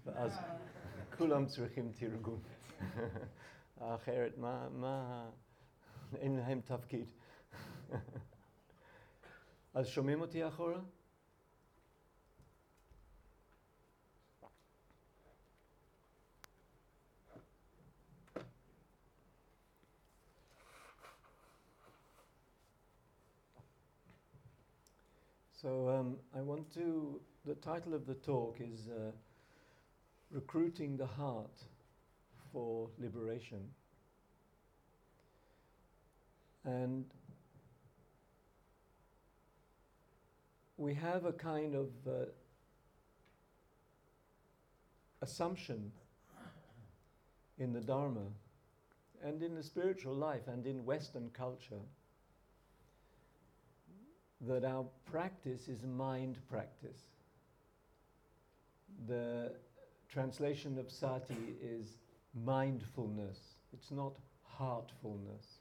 ואז כולם צריכים תרגום. אחרת אין להם תפקיד. אז שומעים אותי אחורה? So the title of the talk is Recruiting the Heart for Liberation. And we have a kind of assumption in the Dharma and in the spiritual life and in Western culture that our practice is mind practice. The translation of sati is mindfulness. It's not heartfulness.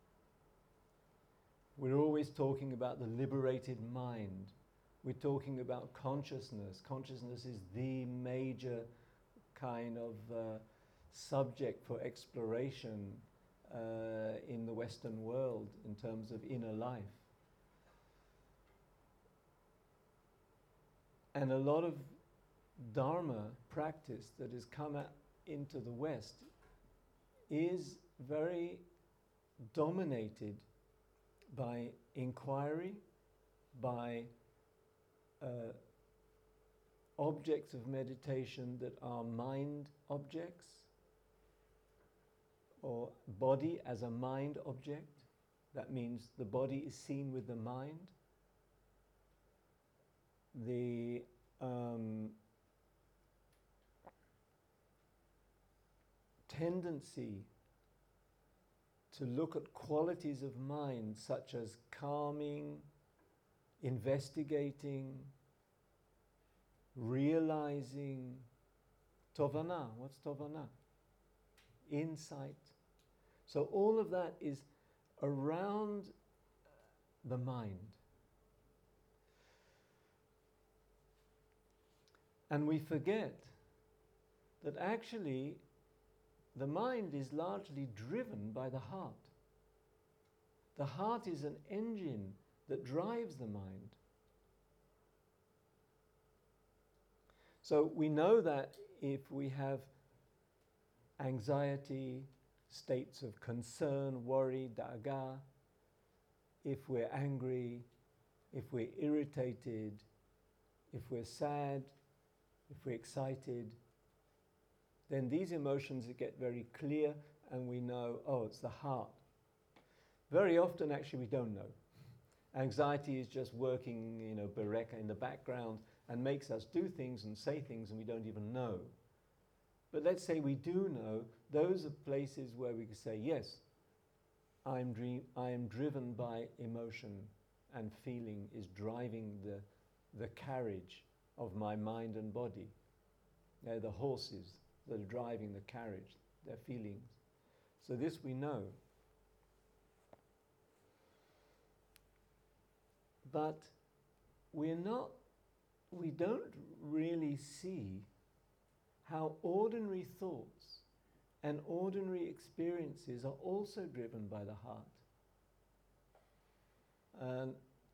We're always talking about the liberated mind. We're talking about consciousness. Consciousness is the major kind of subject for exploration in the Western world in terms of inner life. And a lot of Dharma practice that has come into the West is very dominated by inquiry, by objects of meditation that are mind objects, or body as a mind object. That means the body is seen with the mind. The tendency to look at qualities of mind such as calming, investigating, realizing, tovana. What's tovana? Insight. So all of that is around the mind. And we forget that actually the mind is largely driven by the heart. The heart is an engine that drives the mind. So we know that if we have anxiety, states of concern, worry, daga, if we're angry, if we're irritated, if we're sad, if we're excited, then these emotions get very clear and we know, oh, it's the heart. Very often, actually, we don't know. Anxiety is just working, bereka in the background and makes us do things and say things and we don't even know. But let's say we do know, those are places where we can say, yes, I am driven by emotion and feeling is driving the carriage of my mind and body. They're the horses that are driving the carriage, their feelings. So this we know. But we don't really see how ordinary thoughts and ordinary experiences are also driven by the heart. And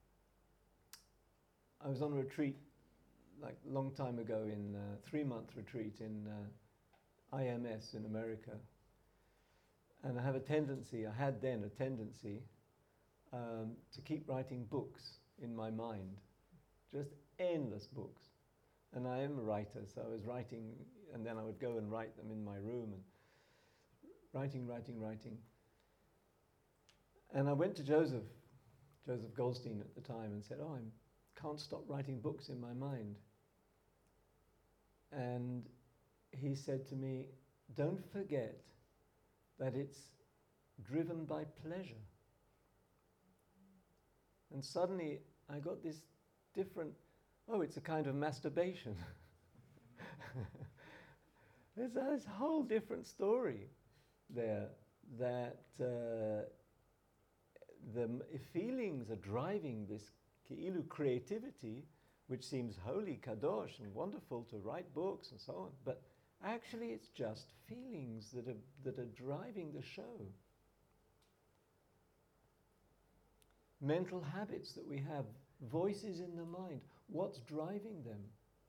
I was on a retreat like a long time ago in a 3-month retreat in IMS in America. And I had then a tendency to keep writing books in my mind, just endless books. And I am a writer, so I was writing, and then I would go and write them in my room, and writing. And I went to Joseph Goldstein at the time, and said, I can't stop writing books in my mind. And he said to me, don't forget that it's driven by pleasure. And suddenly I got this different, it's a kind of masturbation. There's this whole different story there, that the feelings are driving this ki'ilu creativity, which seems holy, kadosh, and wonderful to write books and so on. But actually, it's just feelings that are driving the show. Mental habits that we have, voices in the mind, what's driving them?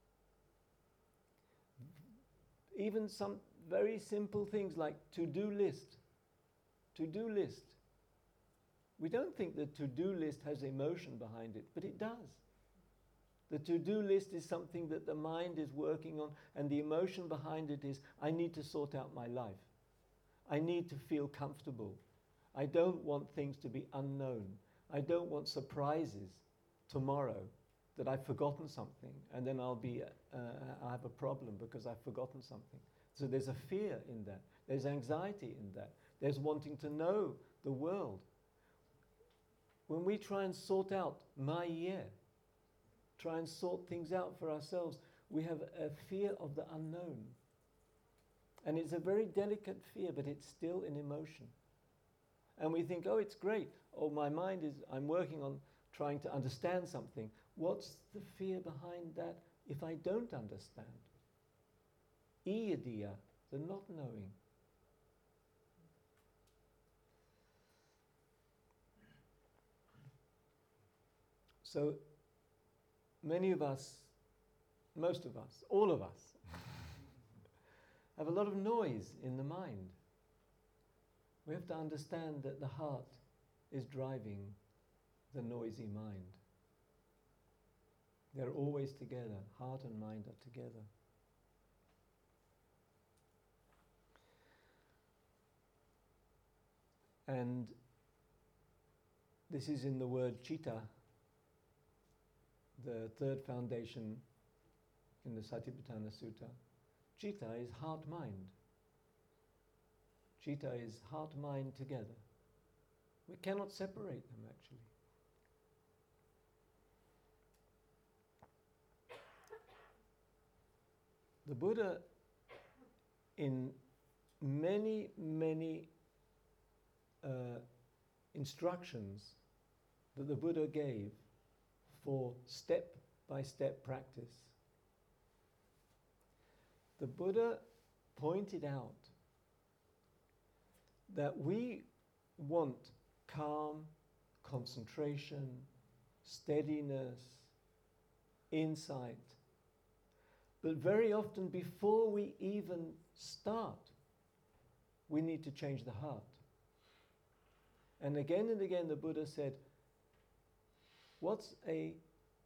Even some very simple things like to-do list. To-do list. We don't think the to-do list has emotion behind it, but it does. The to-do list is something that the mind is working on, and the emotion behind it is, I need to sort out my life. I need to feel comfortable. I don't want things to be unknown. I don't want surprises tomorrow that I've forgotten something, and then I'll have a problem because I've forgotten something. So there's a fear in that. There's anxiety in that. There's wanting to know the world. When we try and sort out my year, try and sort things out for ourselves, we have a fear of the unknown. And it's a very delicate fear, but it's still an emotion. And we think, oh, it's great. Oh, my mind is, I'm working on trying to understand something. What's the fear behind that if I don't understand? Iyadiya, the not knowing. So many of us, most of us, all of us, have a lot of noise in the mind. We have to understand that the heart is driving the noisy mind. They're always together. Heart and mind are together. And this is in the word chitta, the third foundation in the Satipatthana Sutta. Chitta is heart-mind. Chitta is heart-mind together. We cannot separate them, actually. The Buddha, in many, many instructions that the Buddha gave for step-by-step practice, the Buddha pointed out that we want calm, concentration, steadiness, insight. But very often before we even start, we need to change the heart. And again the Buddha said, what's a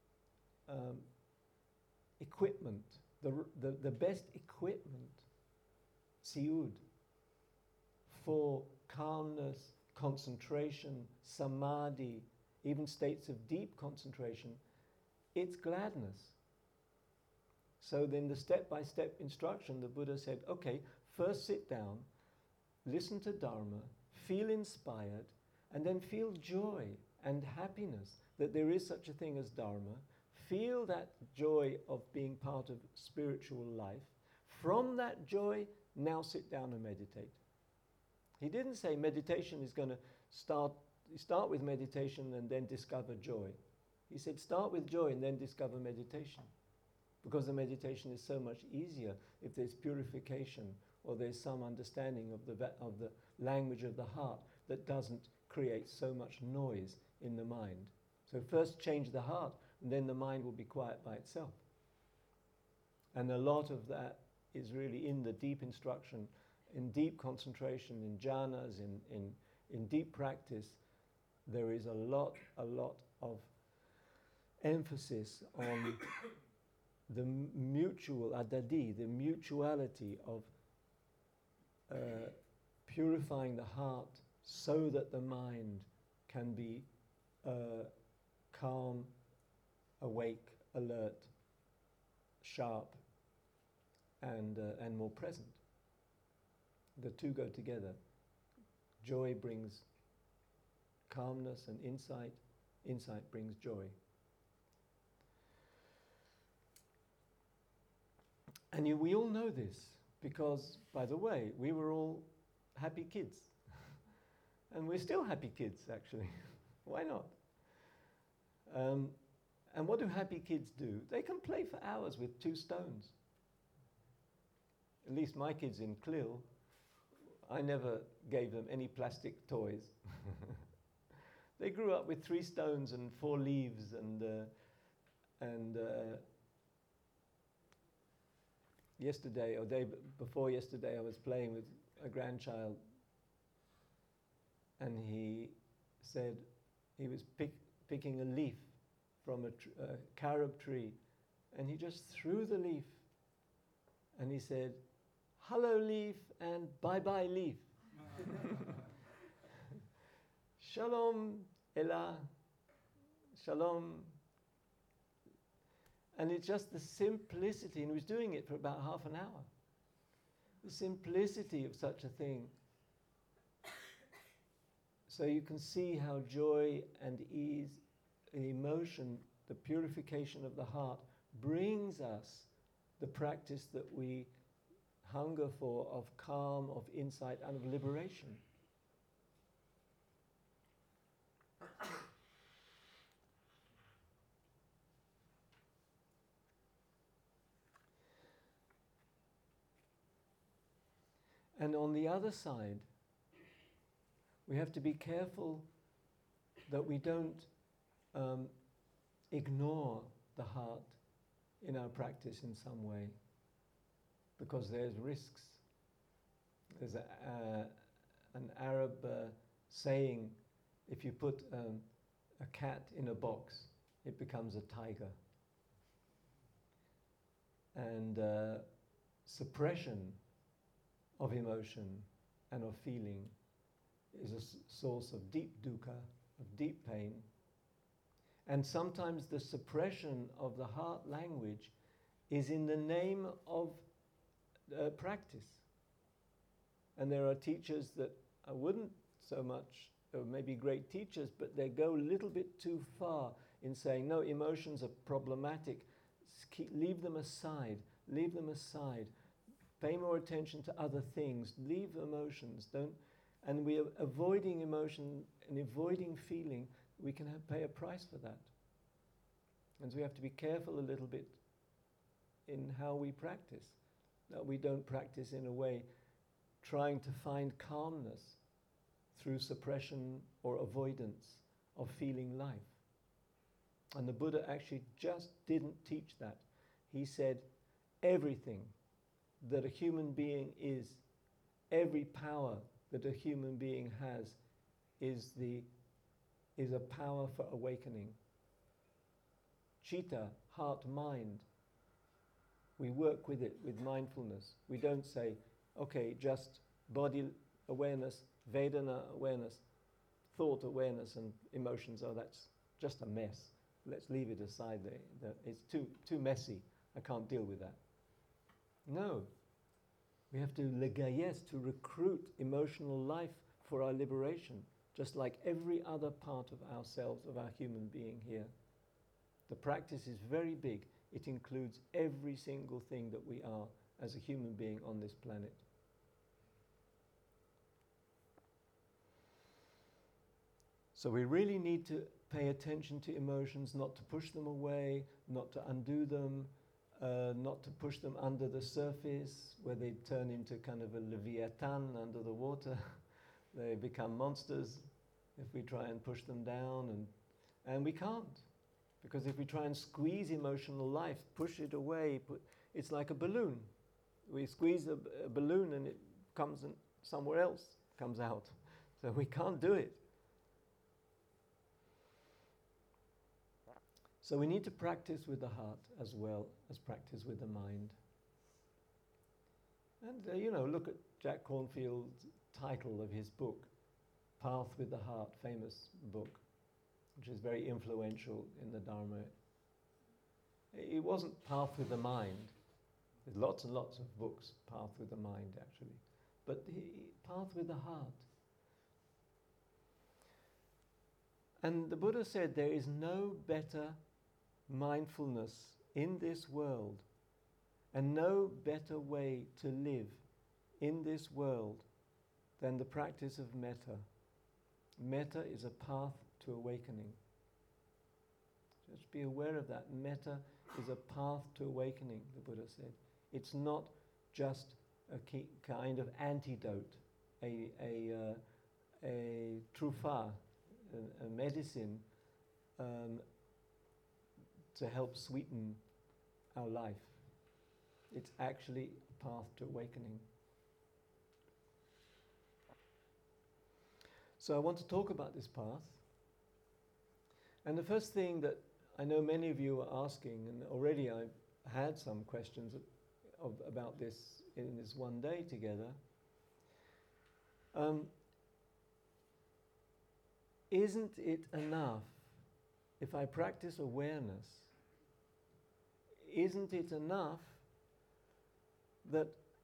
equipment, the best equipment, siud, for calmness, concentration, samadhi, even states of deep concentration, it's gladness. So then the step-by-step instruction, the Buddha said, okay, first sit down, listen to Dharma, feel inspired, and then feel joy and happiness that there is such a thing as Dharma. Feel that joy of being part of spiritual life. From that joy, now sit down and meditate. He didn't say meditation is going to start with meditation and then discover joy. He said start with joy and then discover meditation. Because the meditation is so much easier if there's purification or there's some understanding of the language of the heart that doesn't create so much noise in the mind. So first change the heart, and then the mind will be quiet by itself. And a lot of that is really in the deep instruction, in deep concentration, in jhanas, in deep practice. There is a lot of emphasis on the mutual adadi, the mutuality of purifying the heart so that the mind can be calm, awake, alert, sharp, and more present. The two go together. Joy brings calmness and insight. Insight brings joy. And we all know this because, by the way, we were all happy kids. And we're still happy kids, actually. Why not? And what do happy kids do? They can play for hours with 2 stones. At least my kids in Clill, I never gave them any plastic toys. They grew up with 3 stones and 4 leaves and yesterday or day before yesterday I was playing with a grandchild and he said he was picking a leaf from a carob tree and he just threw the leaf and he said, "Hello leaf and bye-bye leaf." Shalom Ella, Shalom. And it's just the simplicity, and he was doing it for about half an hour. The simplicity of such a thing. So you can see how joy and ease, emotion, the purification of the heart brings us the practice that we hunger for of calm, of insight, and of liberation. And on the other side, we have to be careful that we don't ignore the heart in our practice in some way, because there's risks. There's an Arab saying, if you put a cat in a box, it becomes a tiger. And suppression of emotion and of feeling is a source of deep dukkha, of deep pain. And sometimes the suppression of the heart language is in the name of practice. And there are teachers that I wouldn't so much, or maybe great teachers, but they go a little bit too far in saying, no, emotions are problematic. Leave them aside. Leave them aside. Pay more attention to other things. Leave emotions. Don't. And we are avoiding emotion and avoiding feeling. We can pay a price for that. And so we have to be careful a little bit in how we practice. That we don't practice in a way trying to find calmness through suppression or avoidance of feeling life. And the Buddha actually just didn't teach that. He said, everything that a human being is, every power that a human being has is a power for awakening. Chitta, heart, mind. We work with it with mindfulness. We don't say, okay, just body awareness, Vedana awareness, thought awareness and emotions, oh, that's just a mess. Let's leave it aside. It's too messy. I can't deal with that. No. We have to legayes, to recruit emotional life for our liberation, just like every other part of ourselves, of our human being here. The practice is very big. It includes every single thing that we are as a human being on this planet. So we really need to pay attention to emotions, not to push them away, not to undo them, not to push them under the surface where they turn into kind of a leviathan under the water. They become monsters if we try and push them down, and we can't. Because if we try and squeeze emotional life, push it away, it's like a balloon. We squeeze a balloon and it comes and somewhere else comes out. So we can't do it. So we need to practice with the heart as well as practice with the mind. And, look at Jack Cornfield's title of his book, Path with the Heart, famous book, which is very influential in the Dharma. It wasn't Path with the Mind. There's lots and lots of books, Path with the Mind, actually. But Path with the Heart. And the Buddha said there is no better mindfulness in this world and no better way to live in this world than the practice of metta. Metta is a path to awakening. Just be aware of that. Metta is a path to awakening, the Buddha said. It's not just a kind of antidote, a trufa, a medicine to help sweeten our life. It's actually a path to awakening. So I want to talk about this path. And the first thing that I know many of you are asking, and already I've had some questions about this in this one day together, isn't it enough if I practice awareness? Isn't it enough that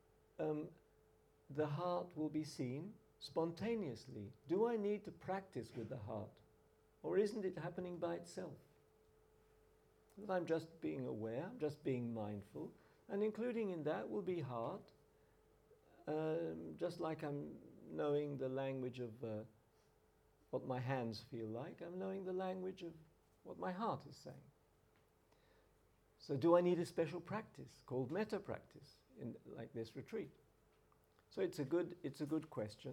the heart will be seen spontaneously? Do I need to practice with the heart? Or isn't it happening by itself? That I'm just being aware, I'm just being mindful, and including in that will be heart, just like I'm knowing the language of what my hands feel like, I'm knowing the language of what my heart is saying. So do I need a special practice called metta practice in like this retreat? So it's a good question.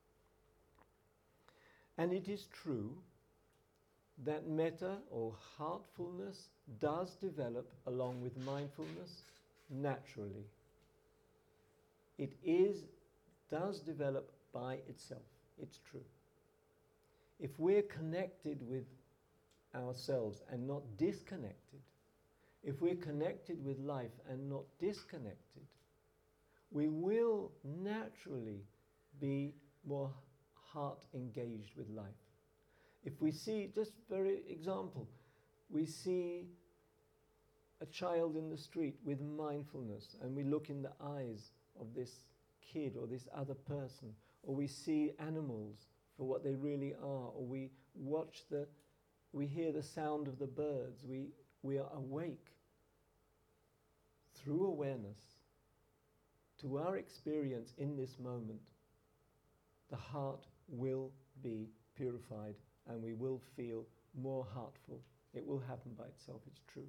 And it is true that metta or heartfulness does develop along with mindfulness naturally. It does develop by itself. It's true. If we're connected with ourselves and not disconnected, if we're connected with life and not disconnected, we will naturally be more heart engaged with life. If we see, just very example, we see a child in the street with mindfulness and we look in the eyes of this kid or this other person, or we see animals for what they really are, or we hear the sound of the birds, we are awake through awareness to our experience in this moment. The heart will be purified and we will feel more heartful. It will happen by itself, it's true.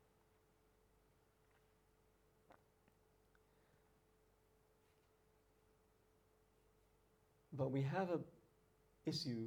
But we have an issue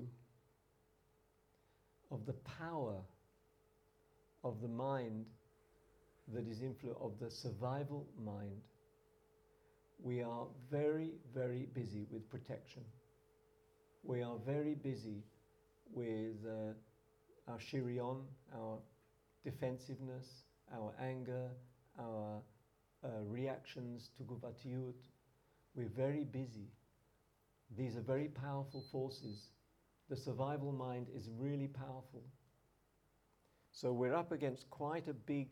of the power of the mind that is of the survival mind. We are very, very busy with protection. We are very busy with our shiriyon, our defensiveness, our anger, our reactions to guvatiyut. We're very busy. These are very powerful forces. The survival mind is really powerful. So we're up against quite a big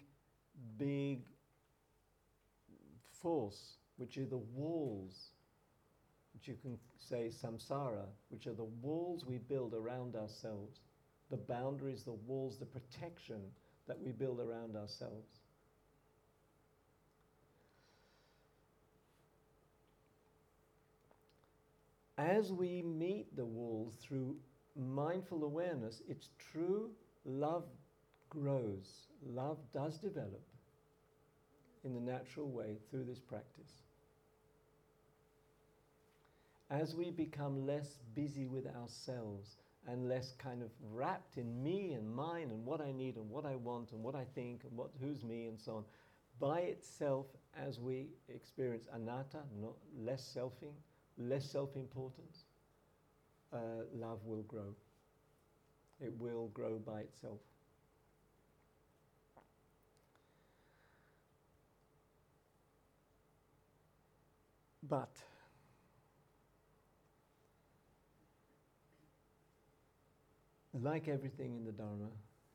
force, which are the walls, which you can say samsara, which are the walls we build around ourselves, the boundaries, the walls, the protection that we build around ourselves. As we meet the walls through mindful awareness, it's true, love grows. Love does develop in the natural way through this practice. As we become less busy with ourselves and less kind of wrapped in me and mine and what I need and what I want and what I think and who's me and so on, by itself, as we experience anatta, less selfing, less self-importance, love will grow. It will grow by itself. But like everything in the Dharma,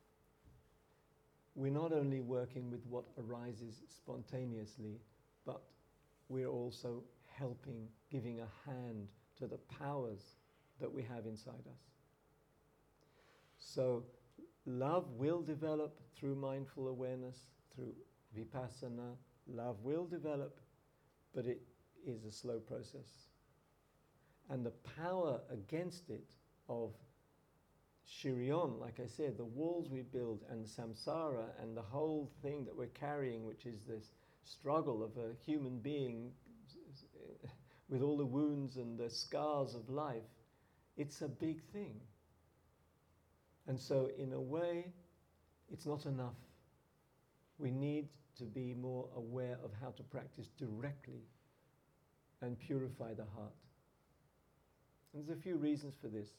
we're not only working with what arises spontaneously, but we're also helping, giving a hand to the powers that we have inside us. So love will develop through mindful awareness, through vipassana. Love will develop, but it is a slow process. And the power against it of Shiryon, like I said, the walls we build and samsara and the whole thing that we're carrying, which is this struggle of a human being with all the wounds and the scars of life, it's a big thing. And so in a way, it's not enough. We need to be more aware of how to practice directly and purify the heart. And there's a few reasons for this.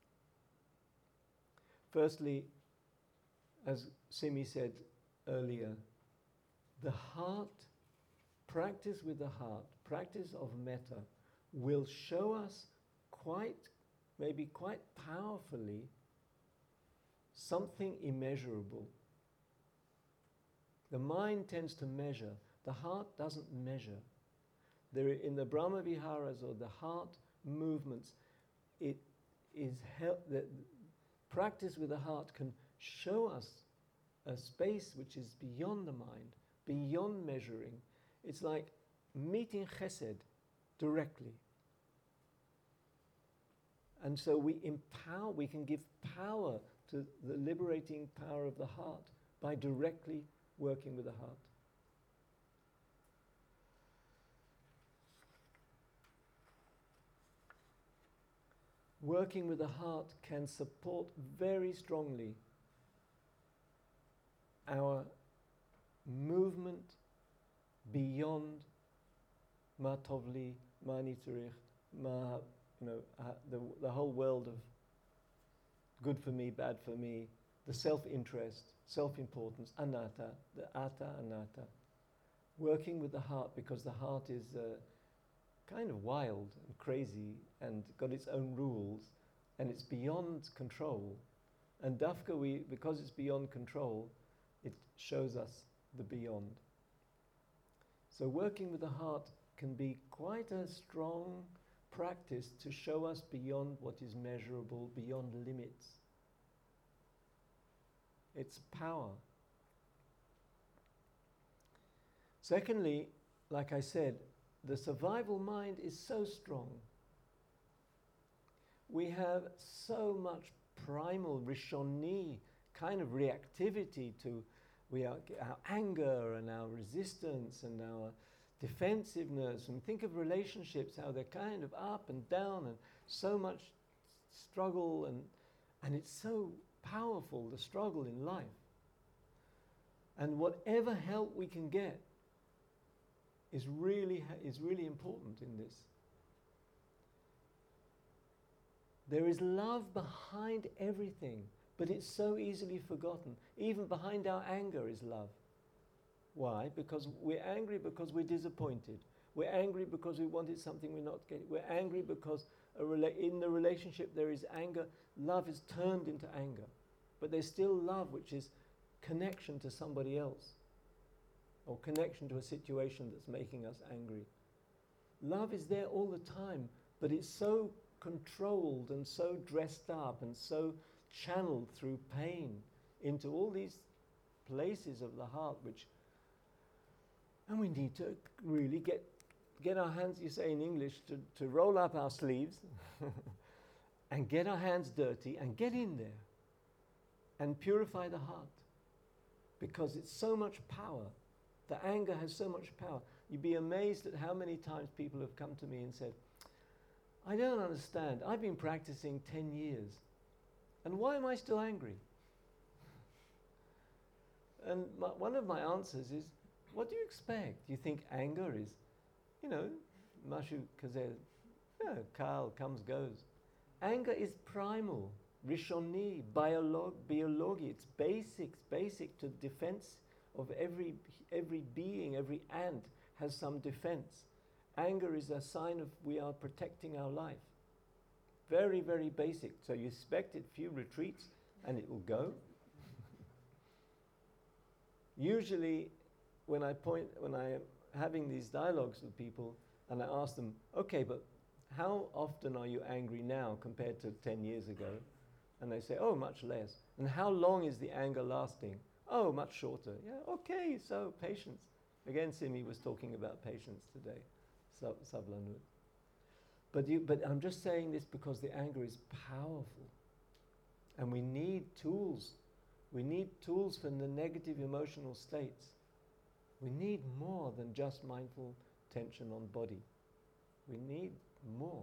Firstly, as Simi said earlier, the heart, practice with the heart, practice of metta, will show us maybe quite powerfully, something immeasurable. The mind tends to measure. The heart doesn't measure. In the Brahma Viharas or the heart movements, it is that practice with the heart can show us a space which is beyond the mind, beyond measuring. It's like meeting chesed directly. And so we can give power to the liberating power of the heart by directly working with the heart. Working with the heart can support very strongly our movement beyond ma tovli, ma nitzarich, the whole world of good for me, bad for me, the self-interest, self-importance, anatta, the atta, anatta. Working with the heart, because the heart is kind of wild and crazy and got its own rules, and it's beyond control. And dafka, because it's beyond control, it shows us the beyond. So working with the heart can be quite a strong practice to show us beyond what is measurable, beyond limits. It's power. Secondly, like I said, the survival mind is so strong. We have so much primal, rishoni kind of reactivity to our anger and our resistance and our defensiveness. And think of relationships, how they're kind of up and down and so much struggle, and it's so powerful, the struggle in life. And whatever help we can get is really important in this. There is love behind everything, but it's so easily forgotten. Even behind our anger is love. Why? Because we're angry because we're disappointed. We're angry because we wanted something we're not getting. We're angry because in the relationship there is anger. Love is turned into anger. But there's still love, which is connection to somebody else, or connection to a situation that's making us angry. Love is there all the time, but it's so controlled and so dressed up and so channeled through pain into all these places of the heart, and we need to really get our hands, you say in English, to roll up our sleeves and get our hands dirty and get in there and purify the heart, because it's so much power. The anger has so much power. You'd be amazed at how many times people have come to me and said, I don't understand. I've been practicing 10 years. And why am I still angry? And one of my answers is, what do you expect? Do you think anger is, Mashu Kazel, Kal comes, goes. Anger is primal, rishoni, biologi. It's basic to defense of every being, every ant has some defense. Anger is a sign of we are protecting our life. Very, very basic. So you expect it, few retreats, and it will go. Usually, when I am having these dialogues with people, and I ask them, okay, but how often are you angry now compared to 10 years ago? And they say, oh, much less. And how long is the anger lasting? Oh, much shorter. Yeah, okay, so patience. Again, Simi was talking about patience today, sablanut. But I'm just saying this because the anger is powerful. And we need tools. We need tools for the negative emotional states. We need more than just mindful tension on body. We need more.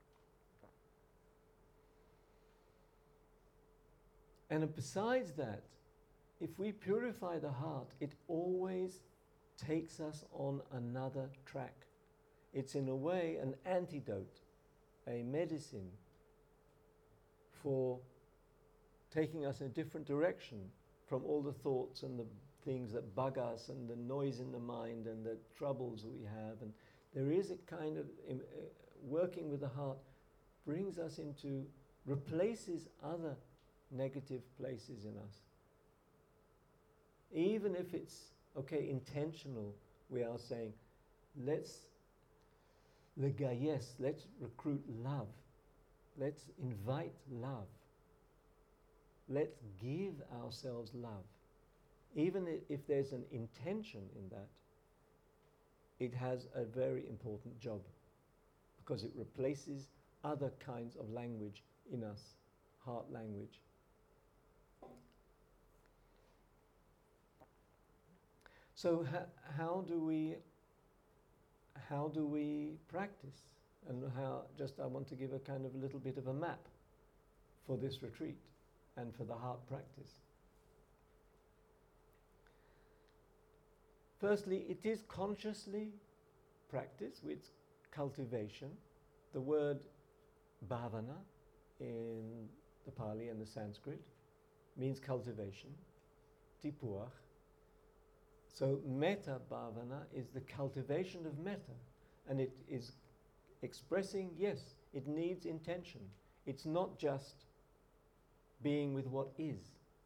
And besides that, if we purify the heart, it always takes us on another track. It's in a way an antidote, a medicine for taking us in a different direction from all the thoughts and the things that bug us and the noise in the mind and the troubles that we have. And there is a kind of working with the heart brings us into, replaces other negative places in us. Even if it's, intentional, we are saying, let's legayes, let's recruit love. Let's invite love. Let's give ourselves love. Even if there's an intention in that, it has a very important job because it replaces other kinds of language in us, heart language. So how do we practice? And I want to give a kind of a little bit of a map for this retreat and for the heart practice. Firstly, it is consciously practice with cultivation. The word bhavana in the Pali and the Sanskrit means cultivation, tipuach. So metta bhavana is the cultivation of metta, and it is expressing, yes, it needs intention. It's not just being with what is.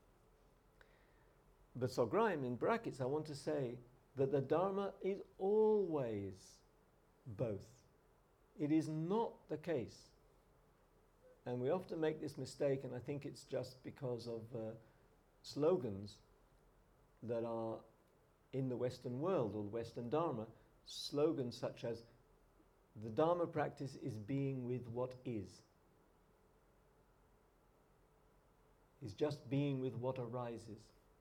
But Sograim, in brackets, I want to say that the Dharma is always both. It is not the case. And we often make this mistake, and I think it's just because of slogans that are in the Western world or the Western Dharma, slogans such as, the Dharma practice is being with what is. Is just being with what arises.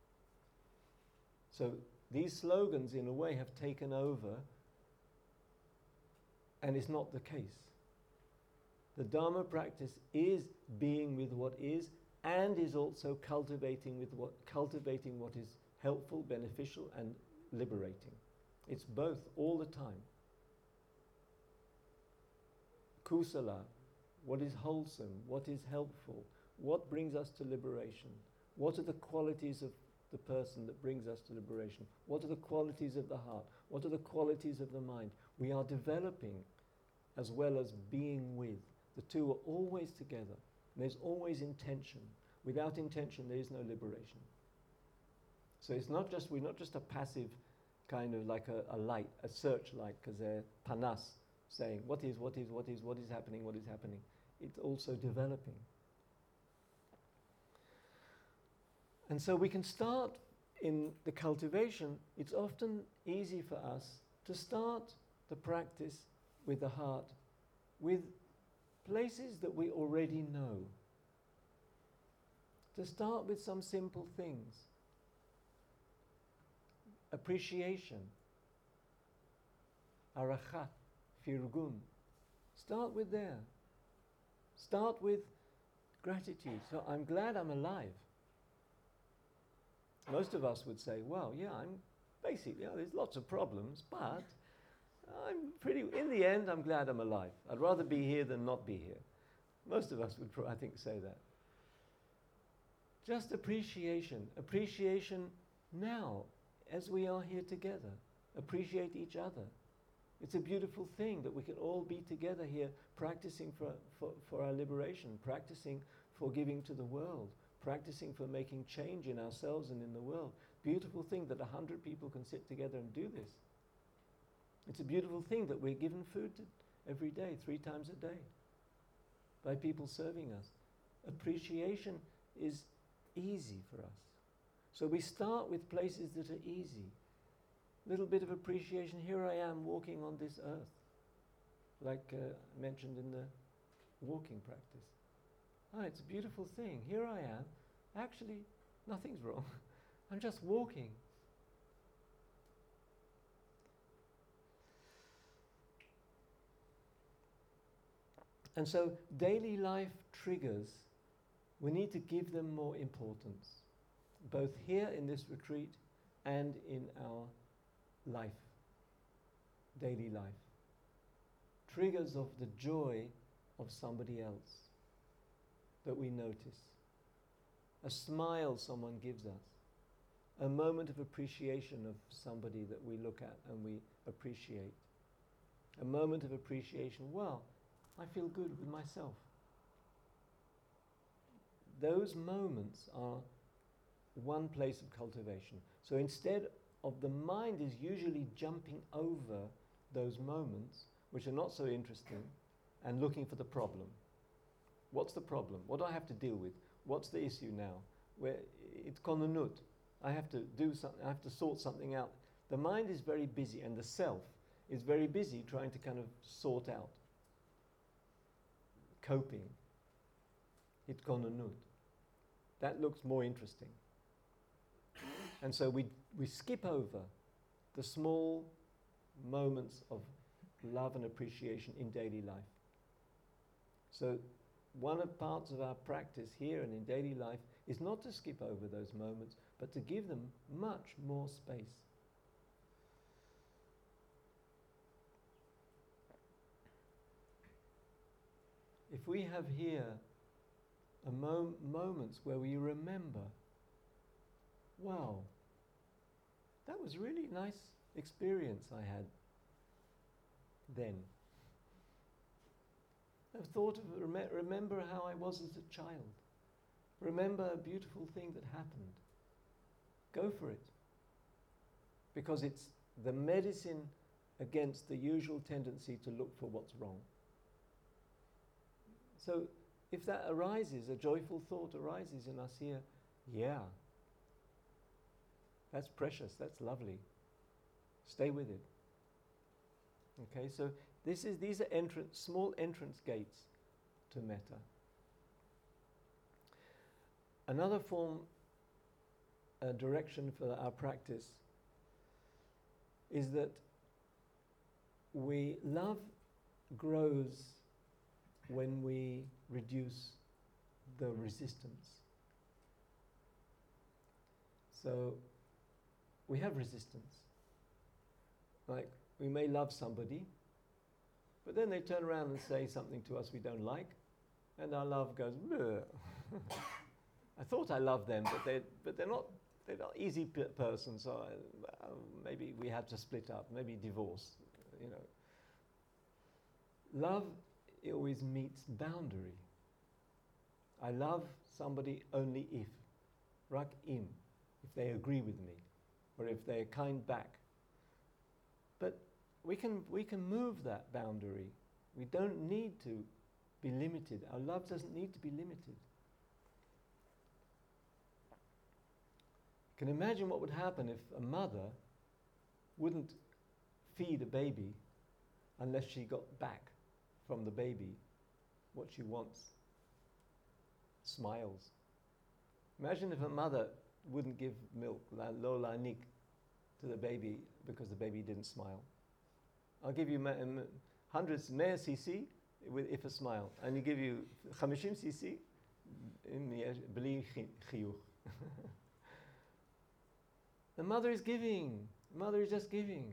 So these slogans in a way have taken over, and it's not the case. The Dharma practice is being with what is, and is also cultivating what is helpful, beneficial, and liberating. It's both all the time. Kusala, what is wholesome, what is helpful, what brings us to liberation, what are the qualities of the person that brings us to liberation, what are the qualities of the heart, what are the qualities of the mind. We are developing as well as being with. The two are always together. There's always intention. Without intention, there is no liberation. So it's not just, we're not just a passive kind of like a light, a searchlight, because they're panas, saying what is happening. It's also developing. And so we can start in the cultivation. It's often easy for us to start the practice with the heart, with places that we already know. To start with some simple things. Appreciation, arachat, firgun. Start with there. Start with gratitude. So I'm glad I'm alive. Most of us would say, well, yeah, I'm basically, there's lots of problems, but in the end, I'm glad I'm alive. I'd rather be here than not be here. Most of us would, I think, say that. Just appreciation. Appreciation now, as we are here together. Appreciate each other. It's a beautiful thing that we can all be together here practicing for our liberation, practicing for giving to the world, practicing for making change in ourselves and in the world. Beautiful thing that 100 people can sit together and do this. It's a beautiful thing that we're given food every day, 3 times a day, by people serving us. Appreciation is easy for us. So we start with places that are easy. Little bit of appreciation. Here I am walking on this earth, like mentioned in the walking practice. Oh, it's a beautiful thing. Here I am. Actually, nothing's wrong. I'm just walking. And so daily life triggers, we need to give them more importance, both here in this retreat and in our life, daily life. Triggers of the joy of somebody else that we notice. A smile someone gives us. A moment of appreciation of somebody that we look at and we appreciate. A moment of appreciation. Wow, I feel good with myself. Those moments are one place of cultivation. So instead of the mind is usually jumping over those moments, which are not so interesting, and looking for the problem. What's the problem? What do I have to deal with? What's the issue now? Where it's kononut. I have to do something. I have to sort something out. The mind is very busy, and the self is very busy trying to kind of sort out, coping. It's kononut. That looks more interesting. And so we skip over the small moments of love and appreciation in daily life. So one of the parts of our practice here and in daily life is not to skip over those moments, but to give them much more space. If we have here moments where we remember, wow, that was really nice experience I had then. I've thought of remember how I was as a child. Remember a beautiful thing that happened. Go for it. Because it's the medicine against the usual tendency to look for what's wrong. So if that arises, a joyful thought arises in us here, yeah, that's precious, that's lovely. Stay with it. Okay, so these are small entrance gates to metta. Another form, direction for our practice is that love grows when we reduce the resistance. So we have resistance. Like, we may love somebody, but then they turn around and say something to us we don't like, and our love goes, bleh. I thought I loved them, but they're not easy persons, so maybe we have to split up, maybe divorce, you know. Love always meets boundary. I love somebody only if, rak im, if they agree with me, or if they're kind back. But we can move that boundary. We don't need to be limited. Our love doesn't need to be limited. You can imagine what would happen if a mother wouldn't feed a baby unless she got back from the baby what she wants. Smiles. Imagine if a mother wouldn't give milk, lo la nik, to the baby because the baby didn't smile. I'll give you hundreds, 100 cc if a smile, and you give you 50 cc bli chiyuch. The mother is giving. The mother is just giving.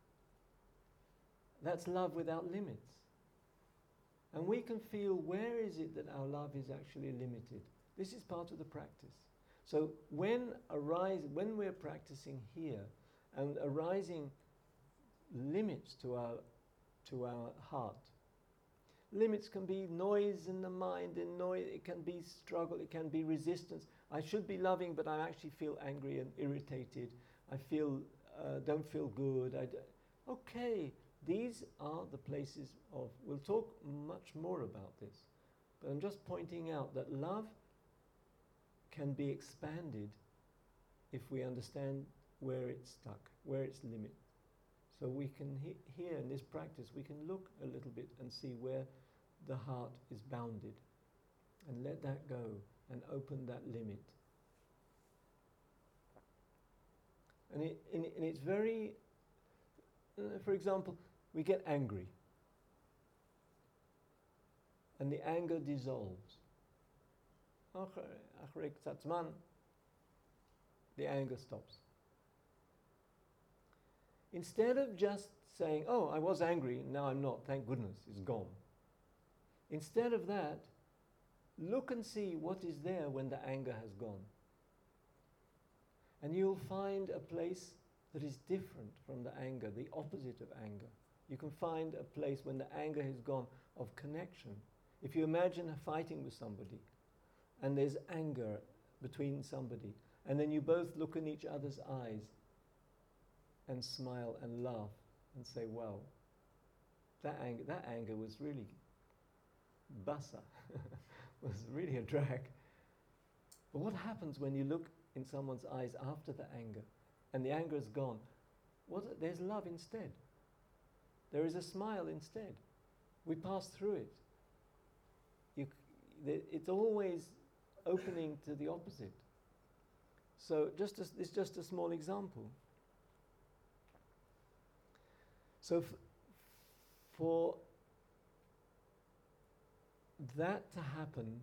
That's love without limits. And we can feel where is it that our love is actually limited. This is part of the practice. So when we're practicing here and arising limits to our heart, limits can be noise in the mind, and noise. It can be struggle. It can be resistance. I should be loving, but I actually feel angry and irritated. I don't feel good. Okay, these are the places of. We'll talk much more about this, but I'm just pointing out that love can be expanded if we understand where it's stuck, where it's limit. So we can here in this practice, we can look a little bit and see where the heart is bounded. And let that go and open that limit. And it's very, for example, we get angry. And the anger dissolves. Achrik Tzatzman, the anger stops. Instead of just saying, oh, I was angry, now I'm not, thank goodness, it's gone. Instead of that, look and see what is there when the anger has gone. And you'll find a place that is different from the anger, the opposite of anger. You can find a place when the anger has gone of connection. If you imagine fighting with somebody, and there's anger between somebody, and then you both look in each other's eyes and smile and laugh and say, wow, that anger was really basa, was really a drag. But what happens when you look in someone's eyes after the anger, and the anger is gone? There's love instead. There is a smile instead. We pass through it. It's always opening to the opposite. So it's just a small example. So for that to happen,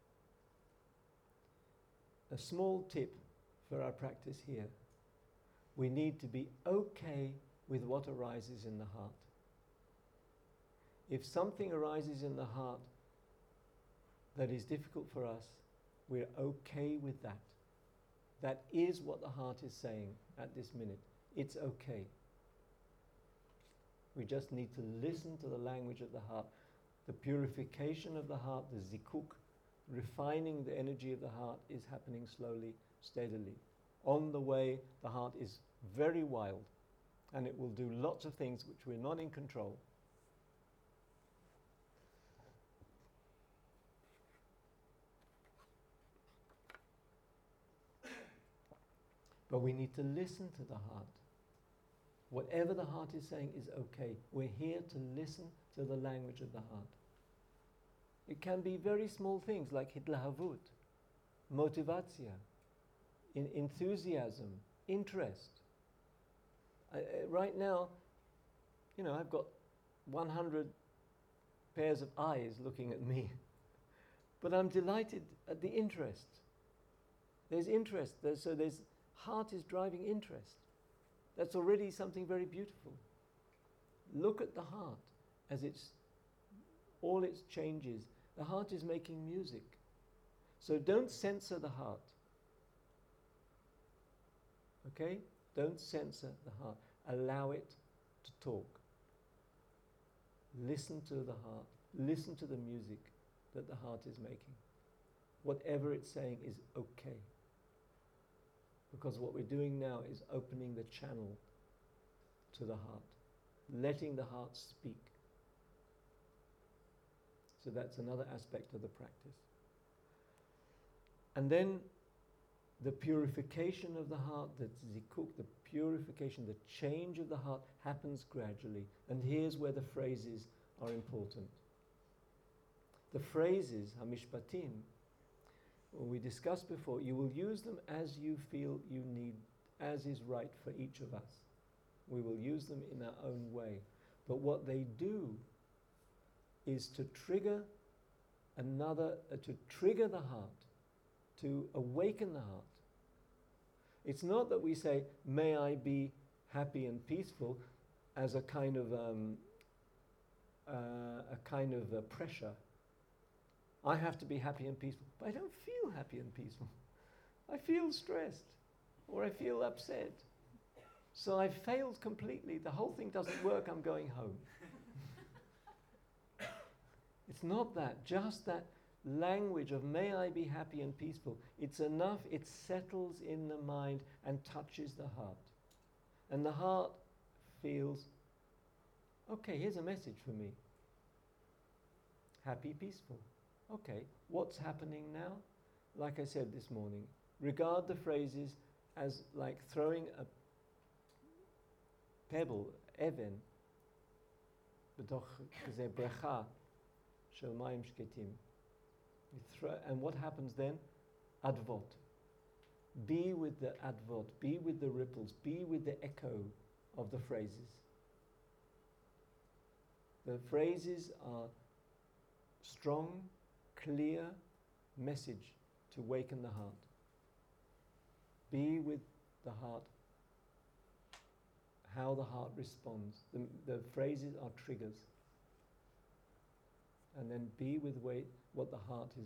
a small tip for our practice here, we need to be okay with what arises in the heart. If something arises in the heart that is difficult for us, we're okay with that. That is what the heart is saying at this minute. It's okay. We just need to listen to the language of the heart. The purification of the heart, the zikuk, refining the energy of the heart is happening slowly, steadily. On the way, the heart is very wild, and it will do lots of things which we're not in control. But we need to listen to the heart. Whatever the heart is saying is okay. We're here to listen to the language of the heart. It can be very small things like hitlahavut, motivatia, enthusiasm, interest. Right now, I've got 100 pairs of eyes looking at me. But I'm delighted at the interest. There's interest. There's heart is driving interest. That's already something very beautiful. Look at the heart as all its changes. The heart is making music. So don't censor the heart. Okay? Don't censor the heart. Allow it to talk. Listen to the heart. Listen to the music that the heart is making. Whatever it's saying is okay. Because what we're doing now is opening the channel to the heart, letting the heart speak. So that's another aspect of the practice. And then the purification of the heart, the zikuk, the purification, the change of the heart happens gradually. And here's where the phrases are important. The phrases, hamishpatim, we discussed before, you will use them as you feel you need, as is right for each of us. We will use them in our own way. But what they do is to trigger to trigger the heart, to awaken the heart. It's not that we say, may I be happy and peaceful, as a kind of pressure. I have to be happy and peaceful, but I don't feel happy and peaceful. I feel stressed, or I feel upset. So I've failed completely. The whole thing doesn't work. I'm going home. It's not that. Just that language of may I be happy and peaceful. It's enough. It settles in the mind and touches the heart. And the heart feels, okay, here's a message for me. Happy, peaceful. Okay, what's happening now? Like I said this morning, regard the phrases as like throwing a pebble, even, בתוך כזה בריכה של מים שקטים. And what happens then? Advot. Be with the advot, be with the ripples, be with the echo of the phrases. The phrases are strong, clear message to waken the heart. Be with the heart, how the heart responds. The phrases are triggers. And then be with what the heart is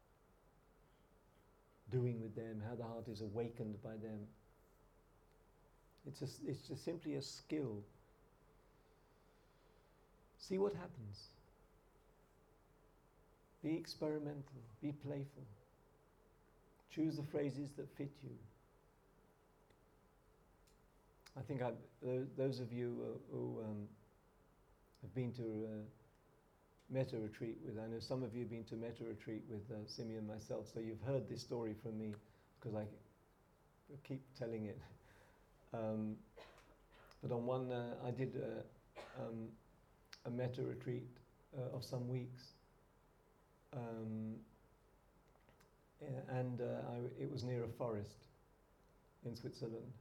doing with them, how the heart is awakened by them. It's just simply a skill. See what happens. Be experimental, be playful. Choose the phrases that fit you. I think those of you who have been to Metta retreat with, I know some of you have been to Metta retreat with Simi and myself, so you've heard this story from me because I keep telling it. But on one, I did a Metta retreat of some weeks, and it was near a forest in Switzerland.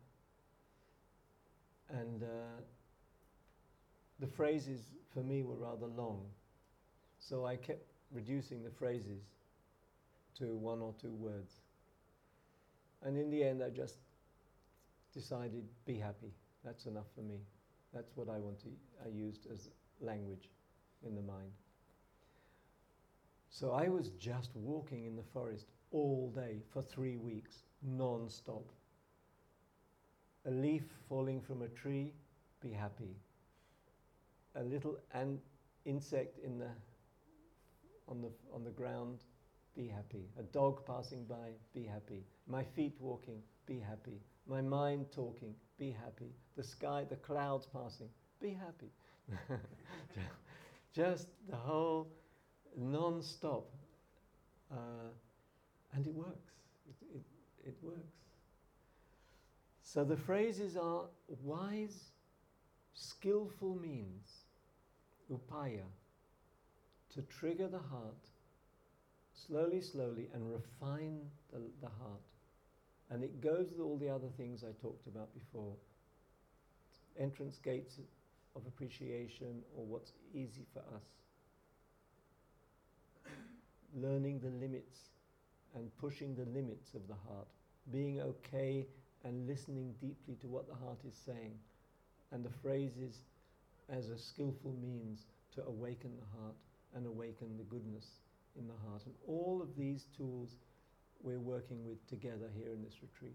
And the phrases for me were rather long. So I kept reducing the phrases to 1 or 2 words. And in the end, I just decided, be happy. That's enough for me. That's what I used as language in the mind. So I was just walking in the forest all day for 3 weeks, non-stop. A leaf falling from a tree, be happy. A little insect on the ground, be happy. A dog passing by, be happy. My feet walking, be happy. My mind talking, be happy. The sky, the clouds passing, be happy. Just the whole non-stop. And it works. It works. So the phrases are wise, skillful means, upaya, to trigger the heart slowly, slowly, and refine the heart. And it goes with all the other things I talked about before. Entrance gates of appreciation, or what's easy for us. Learning the limits and pushing the limits of the heart. Being okay and listening deeply to what the heart is saying. And the phrases as a skillful means to awaken the heart and awaken the goodness in the heart. And all of these tools we're working with together here in this retreat.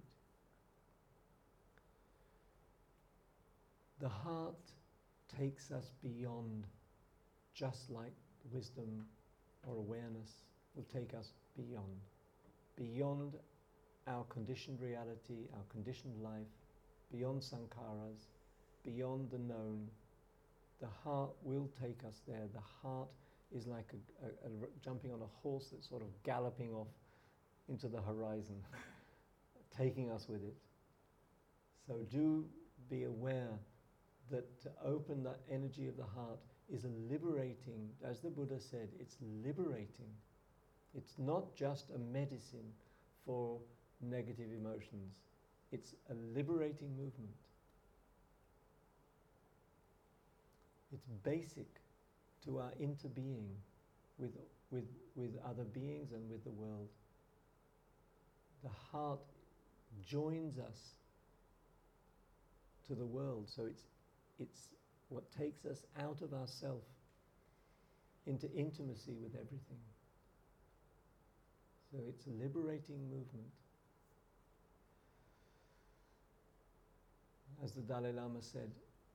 The heart takes us beyond, just like wisdom or awareness will take us beyond our conditioned reality, our conditioned life, beyond sankharas, beyond the known. The heart will take us there. The heart is like jumping on a horse that's sort of galloping off into the horizon, taking us with it. So do be aware that to open that energy of the heart is a liberating, as the Buddha said, it's liberating. It's not just a medicine for negative emotions. It's a liberating movement. It's basic to our interbeing with other beings and with the world. The heart joins us to the world, so it's what takes us out of ourself into intimacy with everything. So it's a liberating movement. As the Dalai Lama said,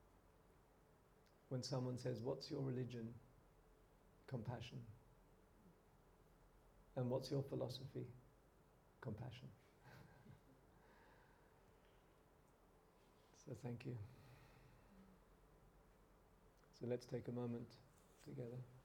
when someone says, "What's your religion?" Compassion. And what's your philosophy? Compassion. So thank you. So let's take a moment together.